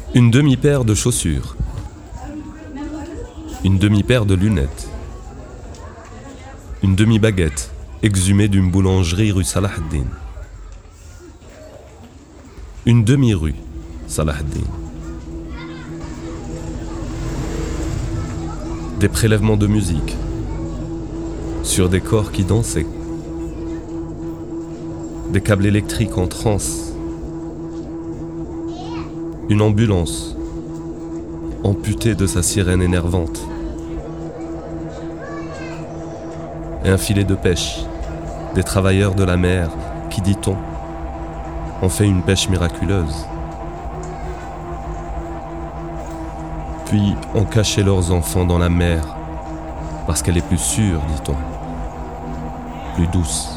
Une demi-paire de chaussures. Une demi-paire de lunettes. Une demi-baguette exhumée d'une boulangerie rue Salah ad-Din. Une demi-rue Salah ad-Din. Des prélèvements de musique sur des corps qui dansaient. Des câbles électriques en transe. Une ambulance amputée de sa sirène énervante. Et un filet de pêche, des travailleurs de la mer qui, dit-on, ont fait une pêche miraculeuse. Puis ont caché leurs enfants dans la mer parce qu'elle est plus sûre, dit-on, plus douce.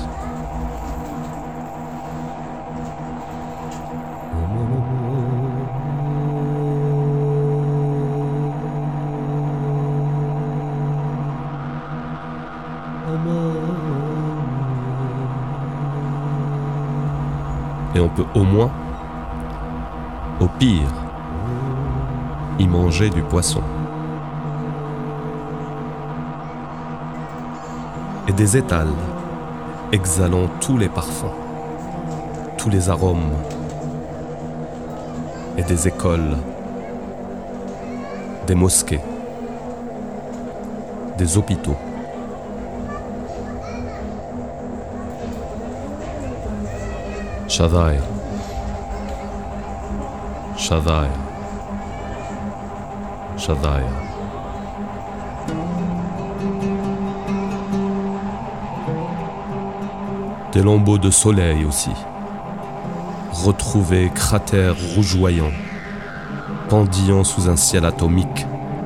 Et on peut au moins, au pire, y manger du poisson. Et des étals exhalant tous les parfums, tous les arômes. Et des écoles, des mosquées, des hôpitaux. Shadaï, Shadaï, Shadaï. Des lambeaux de soleil aussi, retrouvés cratères rougeoyants, pendillant sous un ciel atomique,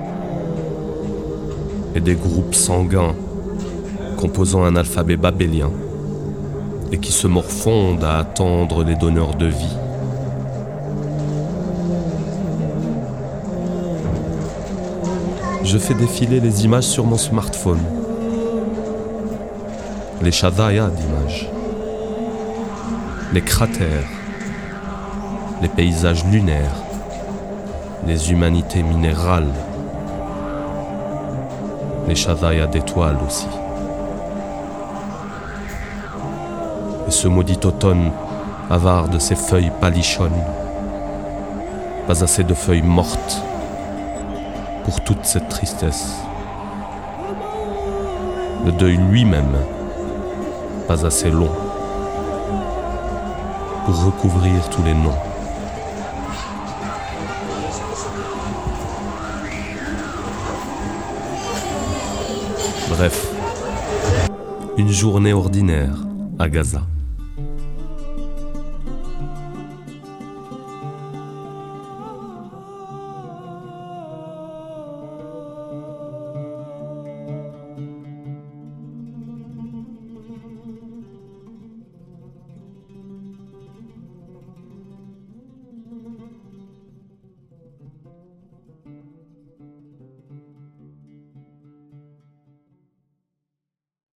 et des groupes sanguins composant un alphabet babélien et qui se morfondent à attendre les donneurs de vie. Je fais défiler les images sur mon smartphone, les shadaya d'images, les cratères, les paysages lunaires, les humanités minérales, les shadaya d'étoiles aussi. Et ce maudit automne, avare de ses feuilles palichonnes, pas assez de feuilles mortes pour toute cette tristesse. Le deuil lui-même, pas assez long pour recouvrir tous les noms. Bref, une journée ordinaire à Gaza.